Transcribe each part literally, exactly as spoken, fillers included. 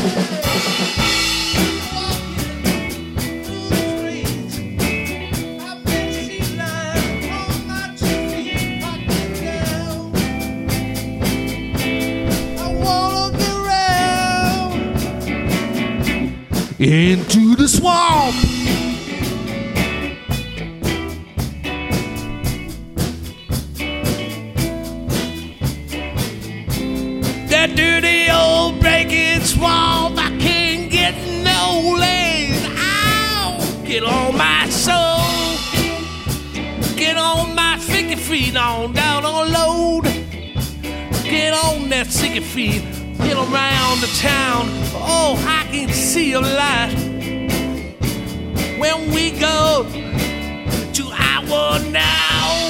Into the swamp. That dirty old breaking swamp, I can't get no legs. Ow! Get on my soul. Get on my sticky feet on down on load. Get on that sticky feet. Get around the town. Oh, I can see a light when we go to our now.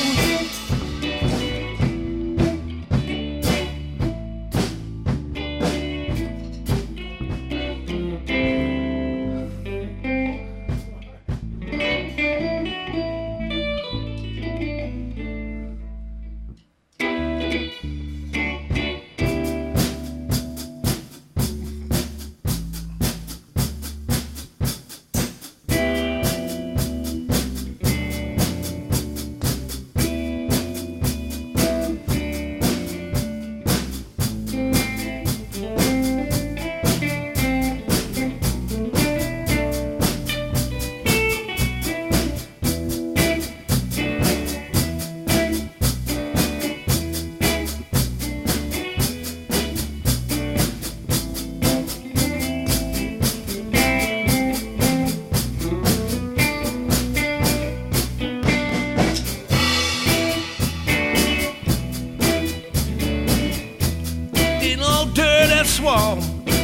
Swamp.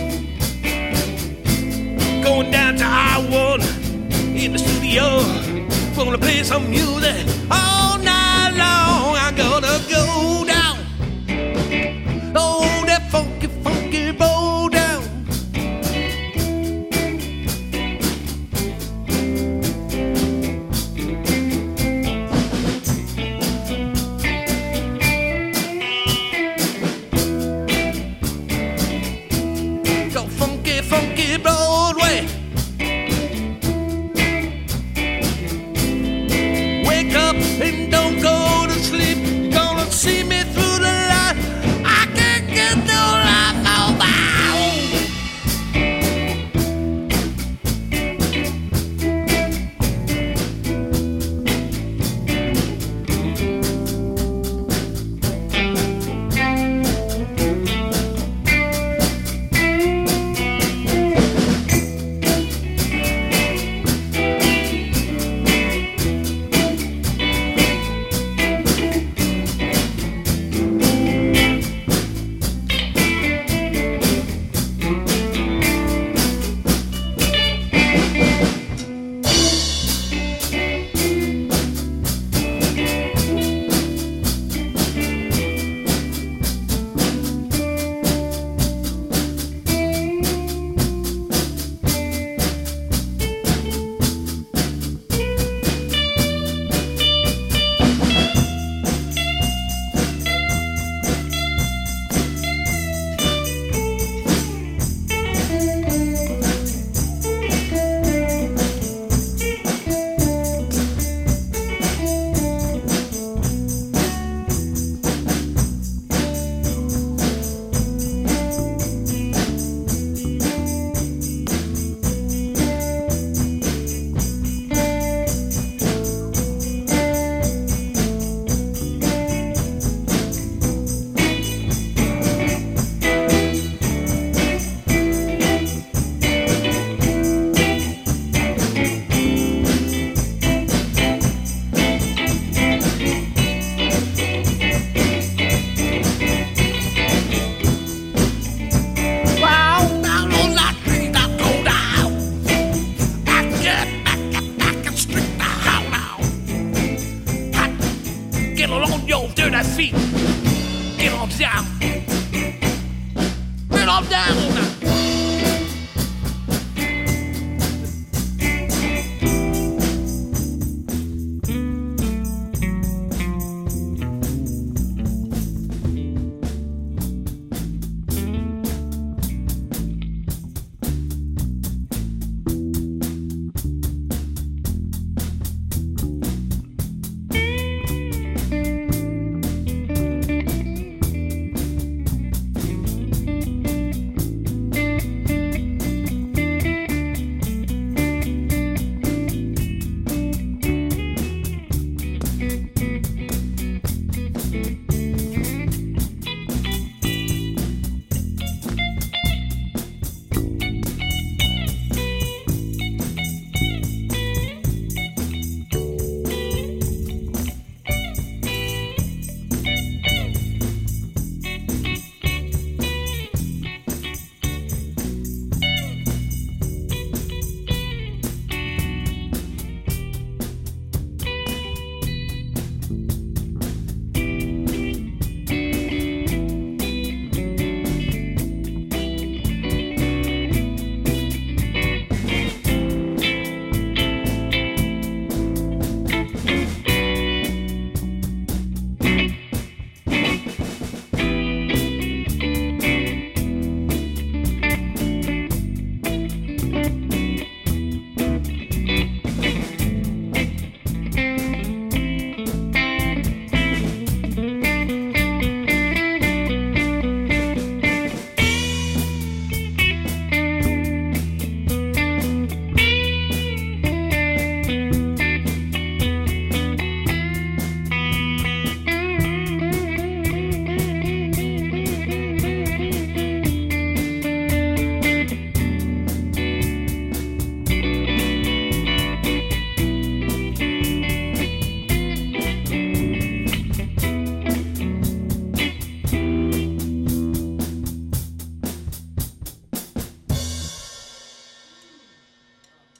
Going down to I one in the studio. We're gonna play some music all night long. I'm gonna go down. Oh, that funky, funky roll down. Funky Broadway. Wake up and don't go to sleep. You're gonna see me through the light. I can't get no life out my feet. Get on down. Get on down now.